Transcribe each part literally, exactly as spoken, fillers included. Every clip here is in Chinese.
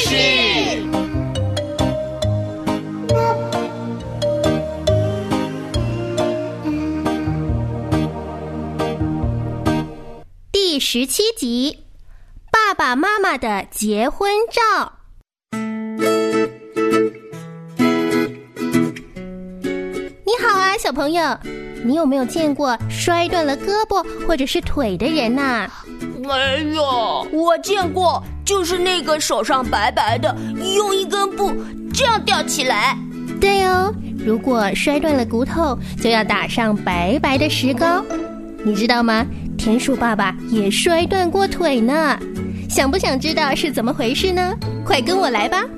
事。 第十七集，爸爸妈妈的结婚照。你好啊，小朋友，你有没有见过摔断了胳膊或者是腿的人啊？ 没有，我见过，就是那个手上白白的，用一根布这样吊起来。 对哦，如果摔断了骨头，就要打上白白的石膏。你知道吗？田鼠爸爸也摔断过腿呢。想不想知道是怎么回事呢？快跟我来吧。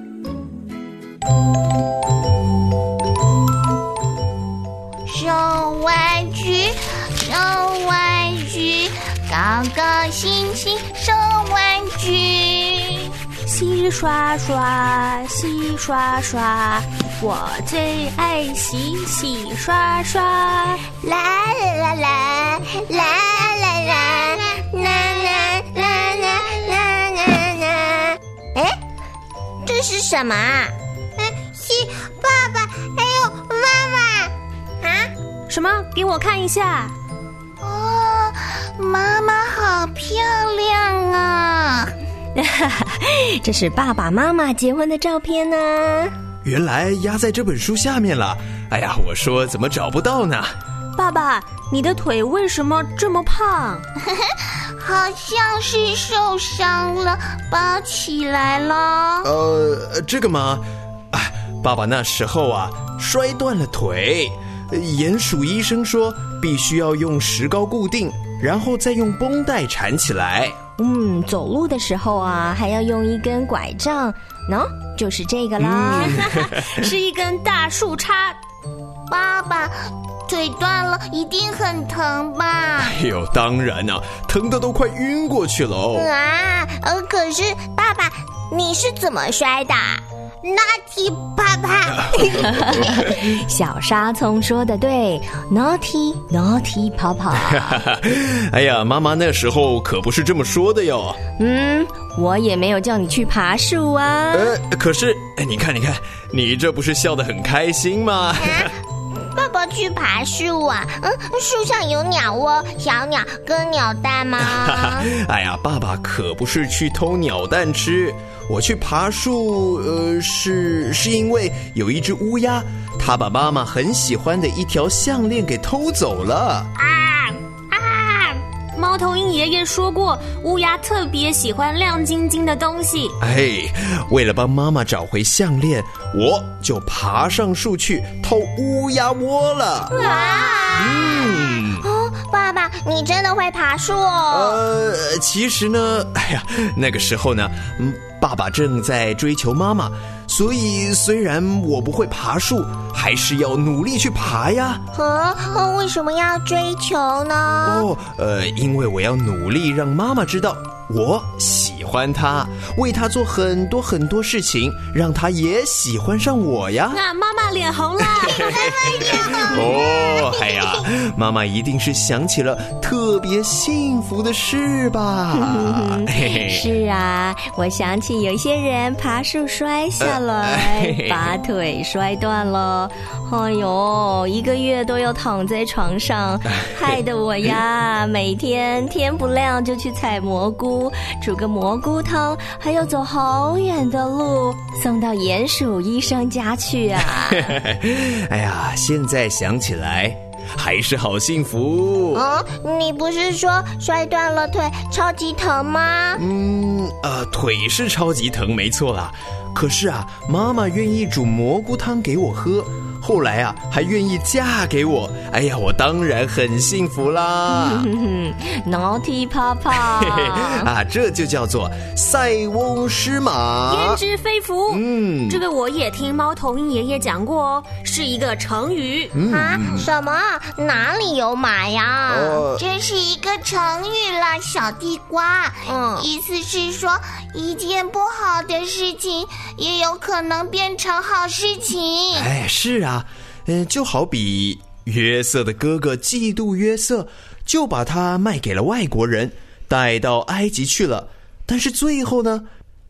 手挽举，手挽举，高高兴兴手挽举。 洗刷刷，洗刷刷，我最爱洗洗刷刷。 啦啦啦啦啦啦啦啦啦啦啦啦啦。哎，这是什么啊？是爸爸还有妈妈啊？ 什么？给我看一下。 哦，妈妈好漂亮啊！ 这是爸爸妈妈结婚的照片呢。 原来压在这本书下面了。哎呀，我说怎么找不到呢？ 爸爸，你的腿为什么这么胖？ 好像是受伤了，包起来了。 呃，这个吗？哎，爸爸那时候啊摔断了腿，鼹鼠医生说必须要用石膏固定，然后再用绷带缠起来。 嗯，走路的时候啊，还要用一根拐杖，喏，就是这个啦， 嗯、是一根大树杈。 爸爸，腿断了一定很疼吧？ 哎呦，当然啊，疼得都快晕过去了哦。 啊，呃，可是爸爸，你是怎么摔的？Naughty 爸爸。 小沙葱说的对， Naughty Naughty 爸爸。 哎呀，妈妈那时候可不是这么说的哟。 嗯，我也没有叫你去爬树啊。 呃，可是，哎，你看，你看，你这不是笑得很开心吗？ 啊，爸爸去爬树啊？嗯，树上有鸟窝、小鸟跟鸟蛋吗？ 哎呀，爸爸可不是去偷鸟蛋吃。我去爬树，呃，是是因为有一只乌鸦，它把妈妈很喜欢的一条项链给偷走了。 啊啊！猫头鹰爷爷说过，乌鸦特别喜欢亮晶晶的东西。 哎，为了帮妈妈找回项链，我就爬上树去偷乌鸦窝了。 哇！ 嗯。 哦，爸爸，你真的会爬树哦？ 呃，其实呢，哎呀，那个时候呢，嗯。爸爸正在追求妈妈，所以虽然我不会爬树，还是要努力去爬呀。 啊，为什么要追求呢？ 哦，呃，因为我要努力让妈妈知道我喜欢她，为她做很多很多事情，让她也喜欢上我呀。 那妈妈脸红了。 哦，哎呀，妈妈一定是想起了特别幸福的事吧？ 是啊，我想起有些人爬树摔下来，呃、把腿摔断了。哎呦，一个月都要躺在床上，害得我呀，每天天不亮就去采蘑菇，煮个蘑菇汤，还要走好远的路送到鼹鼠医生家去啊。 哎呀，现在想起来还是好幸福。 嗯，你不是说摔断了腿超级疼吗？ 嗯，呃，腿是超级疼没错啦。可是啊，妈妈愿意煮蘑菇汤给我喝，后来啊还愿意嫁给我。哎呀，我当然很幸福啦。 Naughty 爸爸啊，这就叫做塞翁失马焉知非福。 嗯， 这个我也听猫头鹰爷爷讲过哦，是一个成语。 嗯、 啊，什么？哪里有马呀？ 呃、 这是一个成语啦，小地瓜。嗯，意思是说一件不好的事情也有可能变成好事情。 哎，是啊，嗯、呃，就好比约瑟的哥哥嫉妒约瑟，就把他卖给了外国人，带到埃及去了。但是最后呢，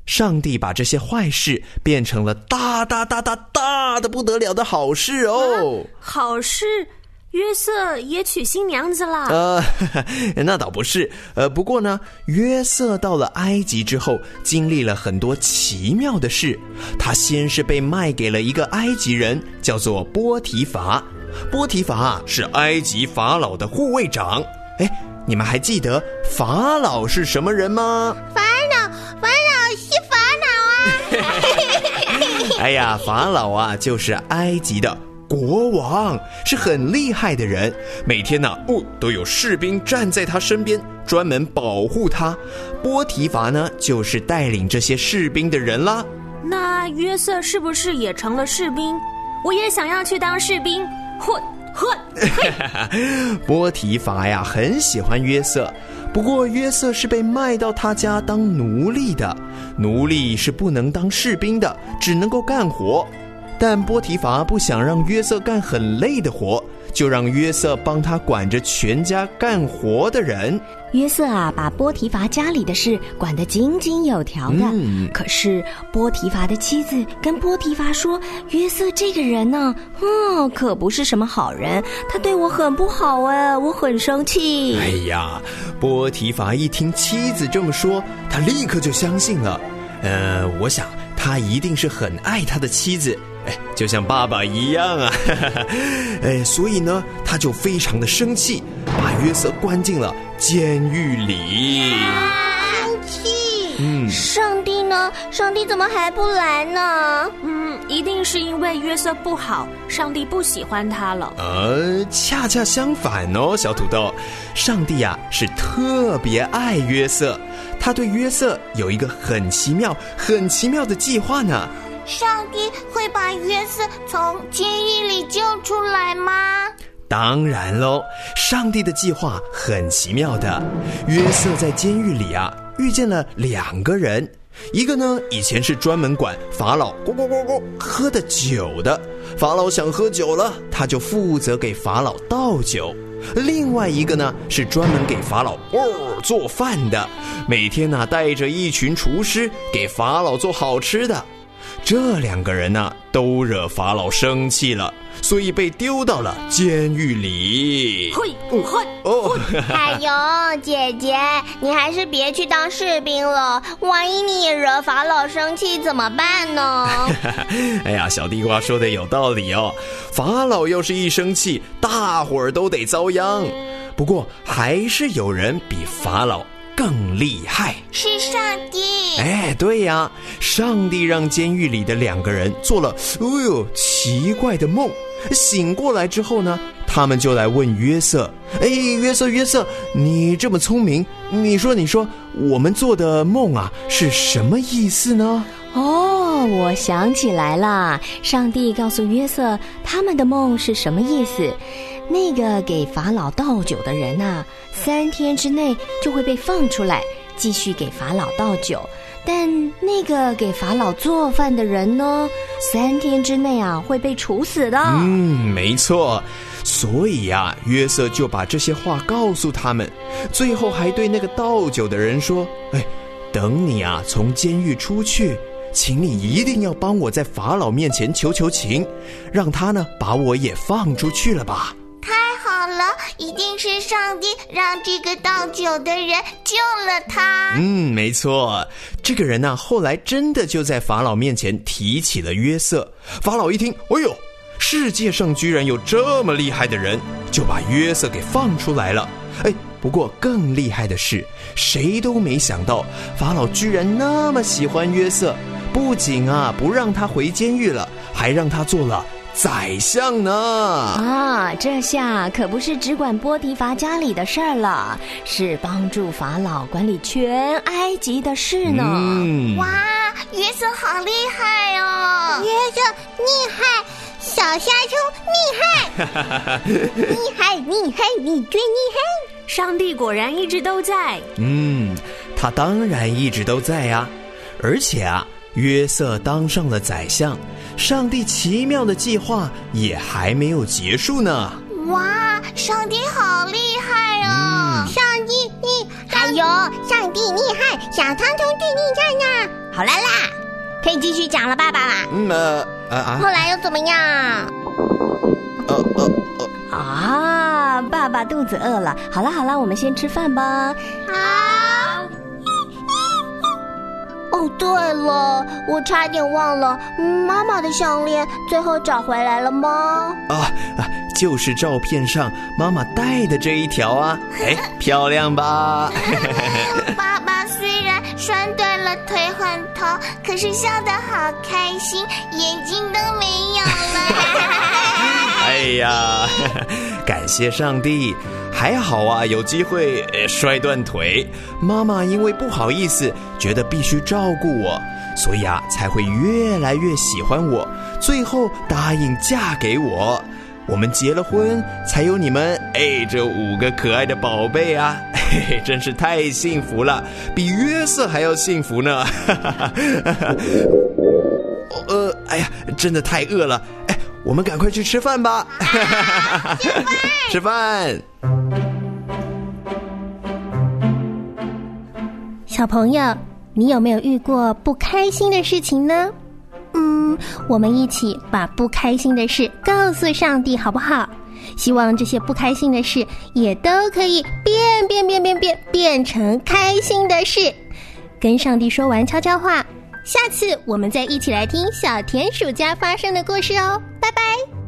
上帝把这些坏事变成了大大大大大的不得了的好事哦。 啊、好事？约瑟也娶新娘子啦？ 呃，那倒不是。呃，不过呢，约瑟到了埃及之后，经历了很多奇妙的事。他先是被卖给了一个埃及人，叫做波提乏。波提乏是埃及法老的护卫长。哎，你们还记得法老是什么人吗？ 法老，法老是法老啊！ 哎呀，法老啊，就是埃及的国王，是很厉害的人。每天呢、啊哦，都有士兵站在他身边，专门保护他。波提乏呢，就是带领这些士兵的人啦。 那约瑟是不是也成了士兵？我也想要去当士兵。混混！ 波提乏呀，很喜欢约瑟。不过约瑟是被卖到他家当奴隶的，奴隶是不能当士兵的，只能够干活。但波提乏不想让约瑟干很累的活，就让约瑟帮他管着全家干活的人。 约瑟啊，把波提乏家里的事管得井井有条的。嗯、可是波提乏的妻子跟波提乏说，约瑟这个人呢、啊，嗯，可不是什么好人，他对我很不好哎，我很生气。 哎呀，波提乏一听妻子这么说，他立刻就相信了。呃，我想他一定是很爱他的妻子。哎，就像爸爸一样啊，哎，所以呢，他就非常的生气，把约瑟关进了监狱里。 生气？嗯，上帝呢？上帝怎么还不来呢？ 嗯，一定是因为约瑟不好，上帝不喜欢他了。 呃，恰恰相反哦，小土豆，上帝啊是特别爱约瑟，他对约瑟有一个很奇妙、很奇妙的计划呢。 上帝会把约瑟从监狱里救出来吗？ 当然咯，上帝的计划很奇妙的。约瑟在监狱里啊，遇见了两个人，一个呢以前是专门管法老咕咕咕咕喝的酒的，法老想喝酒了，他就负责给法老倒酒。另外一个呢是专门给法老、哦、做饭的，每天呢带着一群厨师给法老做好吃的。这两个人呢、啊，都惹法老生气了，所以被丢到了监狱里。 嘿，嘿， 哦， 哎呦，姐姐，你还是别去当士兵了，万一你也惹法老生气怎么办呢？ 哎呀，小地瓜说的有道理哦，法老要是一生气，大伙儿都得遭殃。不过还是有人比法老更厉害， 是上帝。 哎，对呀，上帝让监狱里的两个人做了哎呦奇怪的梦，醒过来之后呢，他们就来问约瑟，哎，约瑟约瑟，你这么聪明，你说你说我们做的梦啊是什么意思呢？ 哦，我想起来了，上帝告诉约瑟他们的梦是什么意思。那个给法老倒酒的人啊，三天之内就会被放出来，继续给法老倒酒。但那个给法老做饭的人呢，三天之内啊会被处死的。 嗯，没错。所以啊，约瑟就把这些话告诉他们，最后还对那个倒酒的人说，哎，等你啊从监狱出去，请你一定要帮我在法老面前求求情，让他呢把我也放出去了吧。 太好了，一定是上帝让这个倒酒的人救了他。 嗯，没错，这个人呢、啊、后来真的就在法老面前提起了约瑟。法老一听，哎呦，世界上居然有这么厉害的人，就把约瑟给放出来了。哎，不过更厉害的是，谁都没想到法老居然那么喜欢约瑟，不仅啊不让他回监狱了，还让他做了宰相呢。 啊，这下可不是只管波提乏家里的事儿了，是帮助法老管理全埃及的事呢。 嗯、 哇，约瑟好厉害哦！约瑟厉害，小虾虫厉害，厉害厉害，你最厉害！ 上帝果然一直都在。 嗯，他当然一直都在呀、啊，而且啊。约瑟当上了宰相，上帝奇妙的计划也还没有结束呢。 哇，上帝好厉害哦！嗯、上帝厉害，还有上帝厉害，小汤虫最厉害呢。 好啦啦，可以继续讲了，爸爸啦。 嗯呃呃啊， 后来又怎么样？ 呃呃呃啊，爸爸肚子饿了。好了好了，我们先吃饭吧。 好。哦，对了，我差点忘了，妈妈的项链最后找回来了吗？ 啊啊，就是照片上妈妈戴的这一条啊，哎，漂亮吧？ 爸爸虽然摔断了腿很痛，可是笑得好开心，眼睛都没有了。 哎呀，感谢上帝，还好啊，有机会、呃、摔断腿。妈妈因为不好意思，觉得必须照顾我，所以啊，才会越来越喜欢我，最后答应嫁给我。我们结了婚，才有你们哎这五个可爱的宝贝啊，嘿嘿，真是太幸福了，比约瑟还要幸福呢。呃，哎呀，真的太饿了，哎，我们赶快去吃饭吧。 啊、吃饭， 吃饭。 小朋友，你有没有遇过不开心的事情呢？嗯，我们一起把不开心的事告诉上帝好不好？希望这些不开心的事也都可以变变变变变变成开心的事。跟上帝说完悄悄话，下次我们再一起来听小田鼠家发生的故事哦，拜拜。